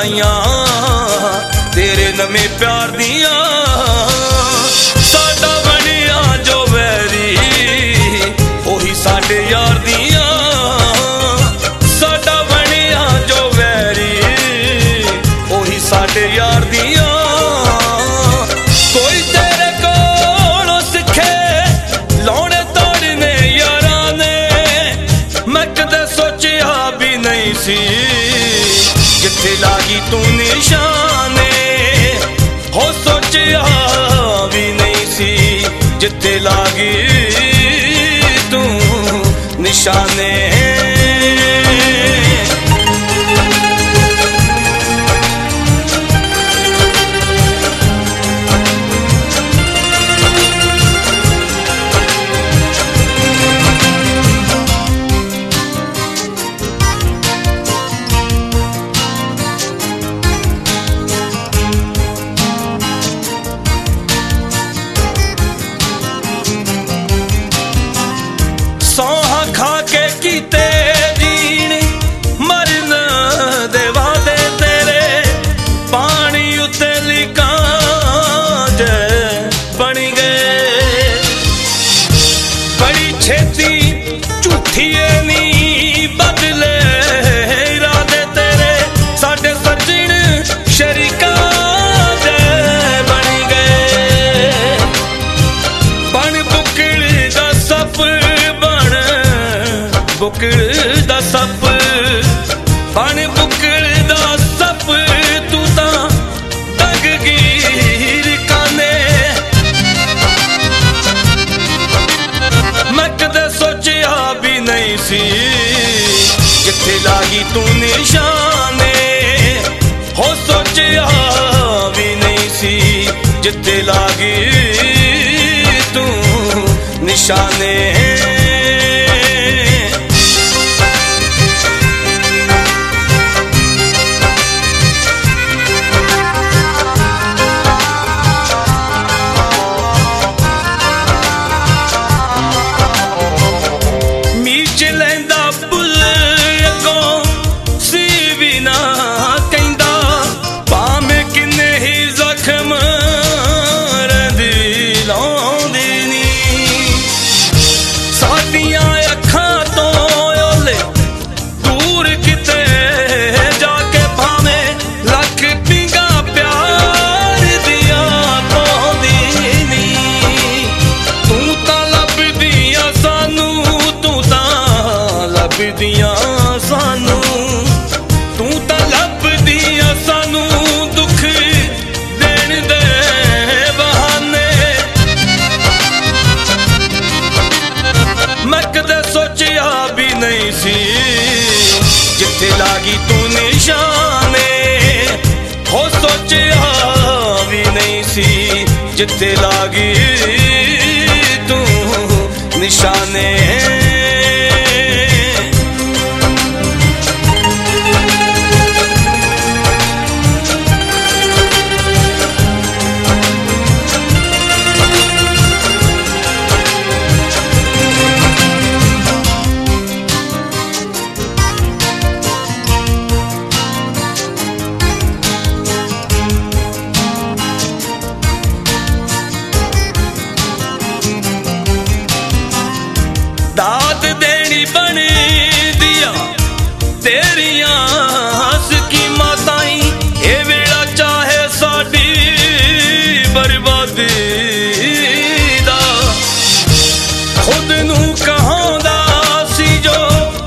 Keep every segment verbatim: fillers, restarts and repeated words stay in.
लड़ाइयां तेरे नवे प्यार दियां साडा बनिया जो वैरी ओही साडे यार दियां साडा बनिया जो वैरी ओही साडे यार दियां कोई तेरे कोलों सिखे लाने तोड़ने यारां ने मैं कदे सोचिया भी नहीं सी जिथे लागी तू निशाने हो सोचिया भी नहीं सी जिथे लागी तू निशाने सौहा खा के कीते जीण मरन दे वादे तेरे पानी उत्ते लिकां जे बनी गए बड़ी छेती झूठी नी बदले इरादे तेरे साडे सजण शरीका जे बनी गए बन बुकड़ दा सप बुकड़ दा सप बन बुकड़ दा सप तू तां दग गिर काने मैं कदे सोचिया भी नहीं सी जिथे लागी तू निशाने हो सोचिया भी नहीं सी जिथे लागी तू निशाने लभदियां सानू तू तां लभदियां सानू दुख देण दे बहाने मैं कदे सोचिया भी नहीं सी जिथे लागी तू निशाने हो सोचिया भी नहीं सी जिथे लागी तू निशाने दाद देनी बन दिया तेरिया स्कीमाताई ए वेला चाहे साडी बर्बादी दा खुद नू कहांदा सी जो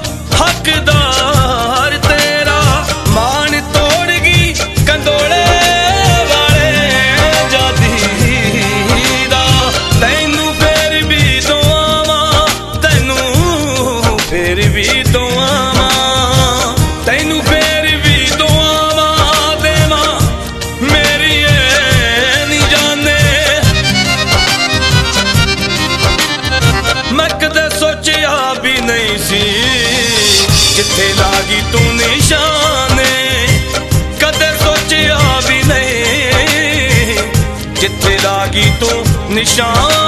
हकदार तेरा मान तोड़ गई कंदोले वाले जादी दा तैनू फेर भी दुआवां फिर भी दुआवां तैनू फिर भी दुआवां देवां मेरी नहीं जाने मैं कदे सोचिया भी नहीं सी जिथे लागी तू निशाने कदे सोचिया भी नहीं जिथे लागी तू निशान